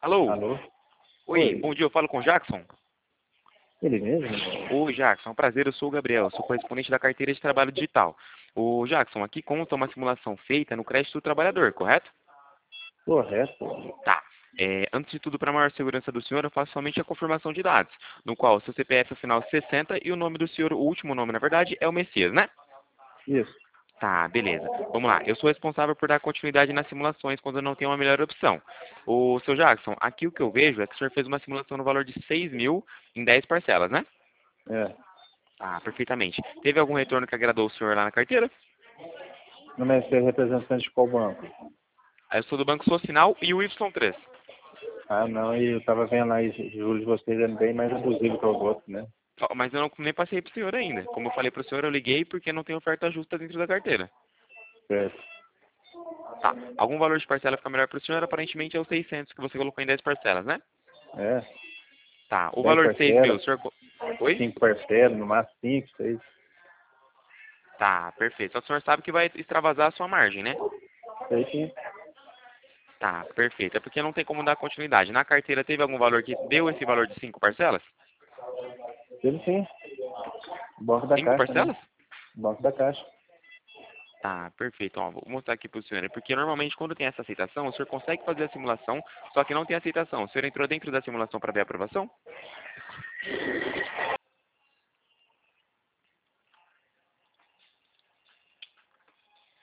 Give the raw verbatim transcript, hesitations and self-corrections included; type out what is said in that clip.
Alô? Alô? Oi, Oi, bom dia, eu falo com o Jackson. ele mesmo? Oi, Jackson, é um prazer, eu sou o Gabriel, sou correspondente da carteira de trabalho digital. Ô, Jackson, aqui consta uma simulação feita no crédito do trabalhador, correto? Correto. Tá. É, antes de tudo, para maior segurança do senhor, eu faço somente a confirmação de dados, no qual o seu C P F é o final sessenta e o nome do senhor, o último nome, na verdade, é o Messias, né? Isso. Tá, beleza. Vamos lá. Eu sou responsável por dar continuidade nas simulações quando eu não tenho uma melhor opção. O seu Jackson, aqui o que eu vejo é que o senhor fez uma simulação no valor de seis mil em dez parcelas, né? É. Ah, perfeitamente. Teve algum retorno que agradou o senhor lá na carteira? Não é ser representante de qual banco? Ah, eu sou do Banco Social e o Y três. Ah, não, e eu tava vendo aí, os juros de vocês é bem mais abusivo que os outros, né? Ó, mas eu não, nem passei para o senhor ainda. Como eu falei para o senhor, eu liguei porque não tem oferta justa dentro da carteira. Certo. Tá. Algum valor de parcela fica melhor para o senhor? Aparentemente é o seiscentos que você colocou em dez parcelas, né? É. Tá. O Dez valor de seis mil, parcelas, o senhor... co- Oi? cinco parcelas, no máximo cinco, seis. Tá, perfeito. Só o senhor sabe que vai extravasar a sua margem, né? Sei sim. Tá, perfeito. É porque não tem como dar continuidade. Na carteira teve algum valor que deu esse valor de cinco parcelas? Teve sim. Banco da Cinco Caixa, né? parcelas? Banco da Caixa. Tá, perfeito. Ó, vou mostrar aqui para o senhor. É porque normalmente quando tem essa aceitação, o senhor consegue fazer a simulação, só que não tem aceitação. O senhor entrou dentro da simulação para ver a aprovação?